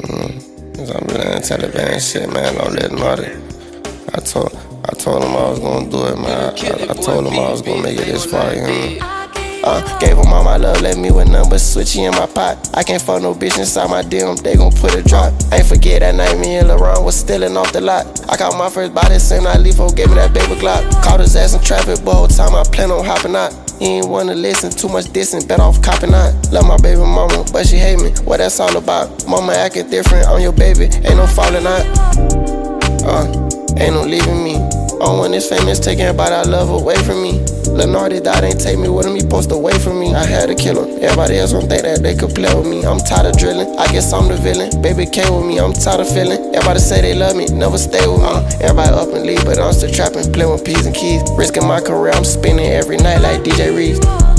Cause I'm playing Taliban shit, man. Don't let naughty. I told him I was gonna do it, man. I told him I was gonna make it this far, you know. Gave him all my love, left me with nothing but switchy in my pot. I can't fuck no bitch inside my DM, they gon' put a drop. Ain't forget that night me and LaRon was stealing off the lot. I caught my first body, same night Lefo gave me that baby Glock. Caught his ass in traffic, but whole time I plan on hopping out. He ain't wanna listen, too much dissing, better off copping out. Love my baby mama, but she hate me, what that's all about. Mama acting different, I'm your baby, ain't no falling out. Ain't no leaving me. When this famous taking everybody I love away from me. Leonardo died, ain't take me with him, he posted away from me. I had to kill him. Everybody else gon' think that they could play with me. I'm tired of drilling, I guess I'm the villain. Baby came with me, I'm tired of feeling. Everybody say they love me, never stay with me. Everybody up and leave, but I'm still trapping, playing with P's and keys. Risking my career, I'm spinning every night like DJ Reeves.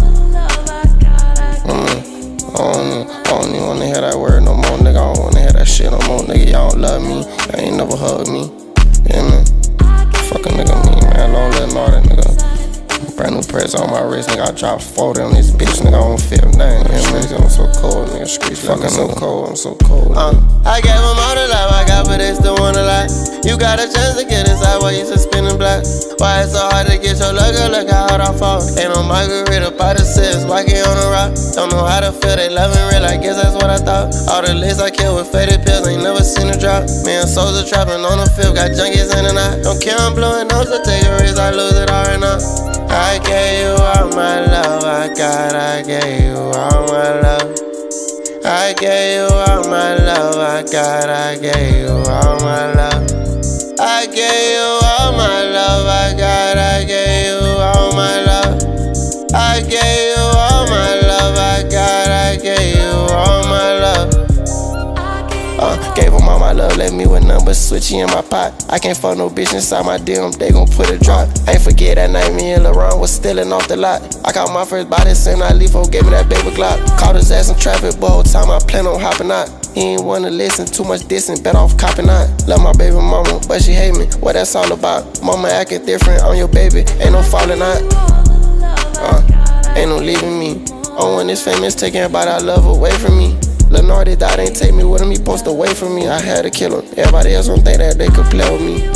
I don't even wanna hear that word no more, nigga. I don't wanna hear that shit no more, nigga. Y'all don't love me, y'all ain't never hugged me. Yeah, man. Fuck a nigga me, man. Don't let naughty, nigga. Brand new press on my wrist, nigga. I dropped 40 on this bitch, nigga. I don't feel nothing. Yeah, man. I'm so cold, nigga. Streets fucking so cold. I'm so cold. I gave him all the love I got, but they still wanna lie. You got a chance to get inside while you suspending black. Why it's so hard to get your luck? Look how hard I fall. Ain't no margarita by the six, walking on the rock. Don't know how to feel, they loving real. I guess that's what I thought. All the lists I killed with faded pills, ain't never seen a drop. Me and Souls trapping on the field, got junkies in and out. Don't care, I'm blowing up, so take a risk, I lose it all right now. I gave you all my love, I gave you all my love. I gave you all my love, I gave you all my love. I gave you all my love, I gave you all my love. I gave you all my love, I gave you all my love. Gave him all my love, left me with nothing but switchy in my pot. I can't fuck no bitch inside my DM, they gon' put a drop. Ain't forget that night me and LaRon was stealing off the lot. I caught my first body, same night Lefo gave me that baby Glock. Caught his ass in traffic, but whole time I plan on hopping out. He ain't wanna listen, too much dissing, better off copping out. Love my baby mama, but she hate me, what that's all about. Mama acting different, I'm your baby, ain't no falling out. Ain't no leaving me. When this famous taking everybody I love away from me. Leonardo died, ain't take me with him, he posted away from me. I had to kill him. Everybody else don't think that they could play with me.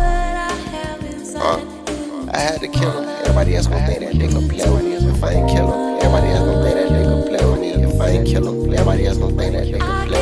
I had to kill him. Everybody else gon' think that they could play with me if I ain't kill him. Everybody else gon' think that they could play with me if I ain't kill him. Everybody else gon' think that they could play with me.